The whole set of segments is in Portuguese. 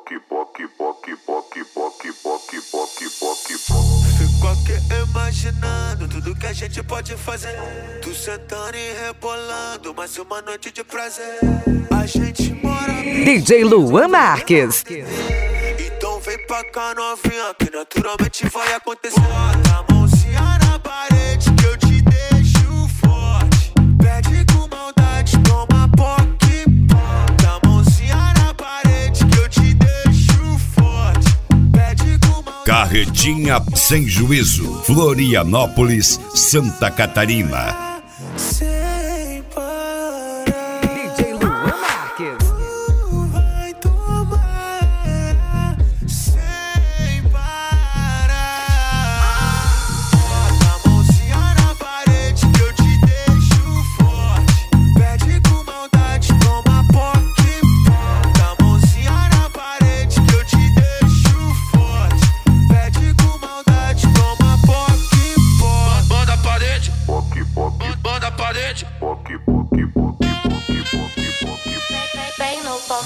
Fico aqui imaginando tudo que a gente pode fazer. Tu sentando e rebolando, mais uma noite de prazer. A gente mora DJ Luan Marques. Então vem pra cá novinha, que naturalmente vai acontecer. Bota a mãozinha na parede que eu te deixo forte. Pede com maldade, toma poque. Bota a mãozinha na parede que eu te deixo forte. Pede com maldade. Carretinha sem juízo, Florianópolis, Santa Catarina. Sem parar. DJ Luan Marques. Vai tomar sem parar. Bota a mãozinha na parede que eu te deixo forte. Pede com maldade, toma poque. Bota a mãozinha na parede que eu te deixo forte. Pede com maldade, toma poque. Bota a parede, bota a parede. Bem no poque.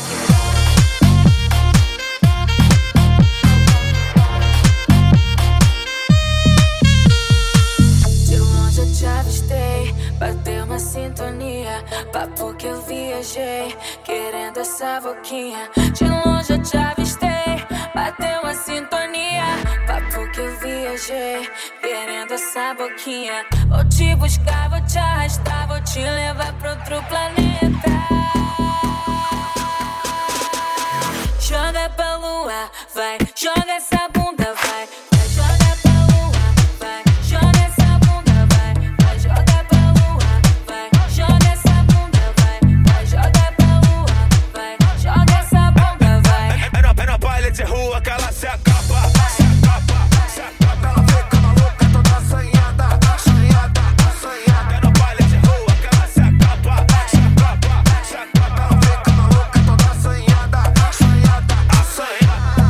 De longe eu te avistei, bateu uma sintonia. Papo que eu viajei, querendo essa boquinha. De longe eu te avistei, bateu uma sintonia. Papo que eu viajei, querendo essa boquinha. Vou te buscar, vou te arrastar, vou te levar pra outro planeta. Joga pra lua, vai, joga essa bunda, vai. Vai, joga pra lua, vai, joga essa bunda, vai. Vai, joga pra lua, vai, joga essa bunda, vai. Vai, joga pra lua, vai, joga essa bunda, vai. É no baile de rua que ela se acaba. Se acaba, se acaba. Ela fica maluca, toda assanhada, assanhada, assanhada. É no baile de rua que ela se acaba. Se acaba, se acaba. Ela fica maluca, toda assanhada, assanhada, assanhada.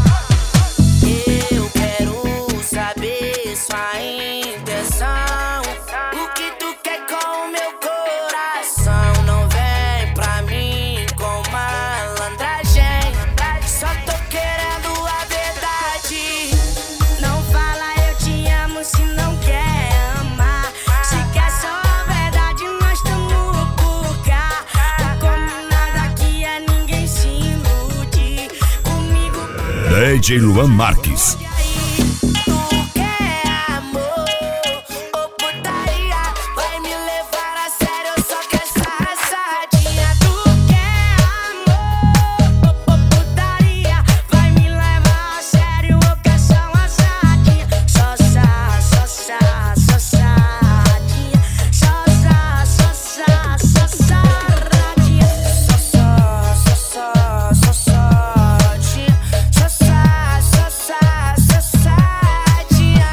Eu quero saber sua intenção. O que tu quer com o meu coração? Não vem pra mim com malandragem. Só tô querendo a verdade. Não fala eu te amo se não quer amar. Se quer só a verdade, nós tamo por cá. Tá combinado aqui a ninguém se ilude comigo. DJ Luan Marques. Tu quer amor ou putaria? Vai me levar a sério, eu só quero essa assadinha. Tu quer amor ou putaria? Vai me levar a sério, eu quero só uma assadinha. Sossa, sossadinha. Sossa, sossadinha. Sossadinha.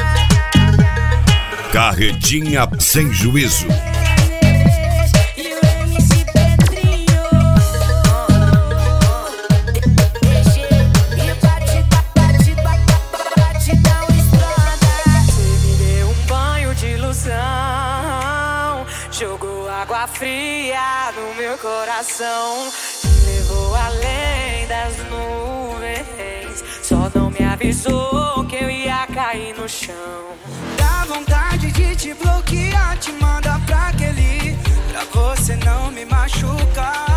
Carretinha sem juízo. E o MC Pedrinho e batidão estrada. Você me deu um banho de ilusão, jogou água fria no meu coração, me levou além das nuvens, só não me avisou que eu ia cair no chão. Dá vontade de te bloquear, te mandar pra aquele, pra você não me machucar.